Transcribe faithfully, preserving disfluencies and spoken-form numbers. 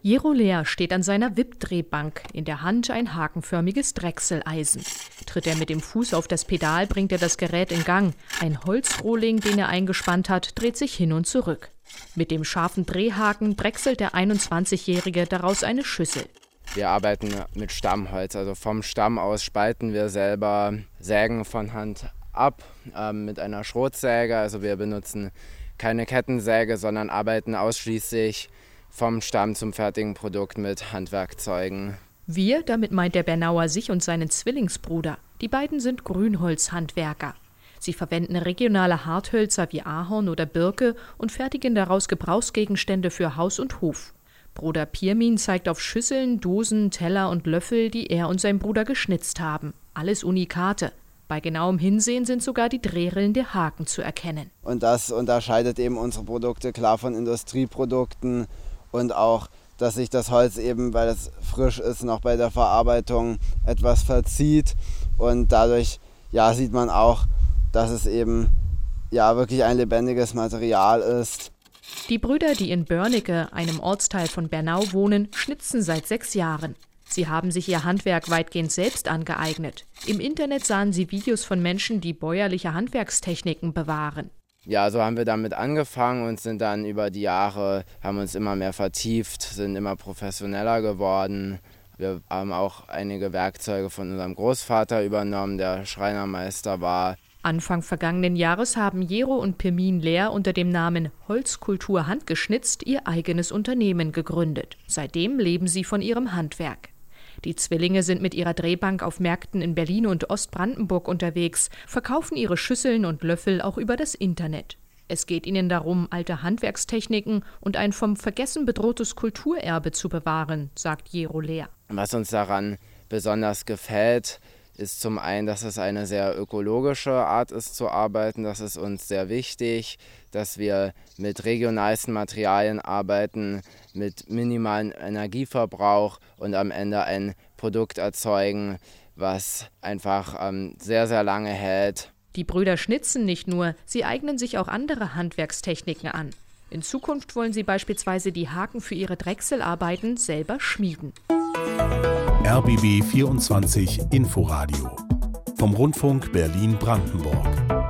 Jero Lehr steht an seiner Wippdrehbank, in der Hand ein hakenförmiges Drechseleisen. Tritt er mit dem Fuß auf das Pedal, bringt er das Gerät in Gang. Ein Holzrohling, den er eingespannt hat, dreht sich hin und zurück. Mit dem scharfen Drehhaken drechselt der einundzwanzigjährige daraus eine Schüssel. Wir arbeiten mit Stammholz, also vom Stamm aus spalten wir selber, sägen von Hand ab äh, mit einer Schrotsäge. Also wir benutzen keine Kettensäge, sondern arbeiten ausschließlich vom Stamm zum fertigen Produkt mit Handwerkzeugen. Wir, damit meint der Bernauer sich und seinen Zwillingsbruder. Die beiden sind Grünholzhandwerker. Sie verwenden regionale Harthölzer wie Ahorn oder Birke und fertigen daraus Gebrauchsgegenstände für Haus und Hof. Bruder Pirmin zeigt auf Schüsseln, Dosen, Teller und Löffel, die er und sein Bruder geschnitzt haben. Alles Unikate. Bei genauem Hinsehen sind sogar die Drehrillen der Haken zu erkennen. Und das unterscheidet eben unsere Produkte klar von Industrieprodukten. Und auch, dass sich das Holz eben, weil es frisch ist, noch bei der Verarbeitung etwas verzieht. Und dadurch ja, sieht man auch, dass es eben ja, wirklich ein lebendiges Material ist. Die Brüder, die in Börnecke, einem Ortsteil von Bernau, wohnen, schnitzen seit sechs Jahren. Sie haben sich ihr Handwerk weitgehend selbst angeeignet. Im Internet sahen sie Videos von Menschen, die bäuerliche Handwerkstechniken bewahren. Ja, so haben wir damit angefangen und sind dann über die Jahre, haben uns immer mehr vertieft, sind immer professioneller geworden. Wir haben auch einige Werkzeuge von unserem Großvater übernommen, der Schreinermeister war. Anfang vergangenen Jahres haben Jero und Pirmin Lehr unter dem Namen Holzkultur Handgeschnitzt ihr eigenes Unternehmen gegründet. Seitdem leben sie von ihrem Handwerk. Die Zwillinge sind mit ihrer Drehbank auf Märkten in Berlin und Ostbrandenburg unterwegs, verkaufen ihre Schüsseln und Löffel auch über das Internet. Es geht ihnen darum, alte Handwerkstechniken und ein vom Vergessen bedrohtes Kulturerbe zu bewahren, sagt Jero Lehr. Was uns daran besonders gefällt, ist zum einen, dass es eine sehr ökologische Art ist zu arbeiten. Das ist uns sehr wichtig, dass wir mit regionalsten Materialien arbeiten, mit minimalem Energieverbrauch und am Ende ein Produkt erzeugen, was einfach ähm, sehr, sehr lange hält. Die Brüder schnitzen nicht nur, sie eignen sich auch andere Handwerkstechniken an. In Zukunft wollen sie beispielsweise die Haken für ihre Drechselarbeiten selber schmieden. R B B vierundzwanzig Inforadio vom Rundfunk Berlin-Brandenburg.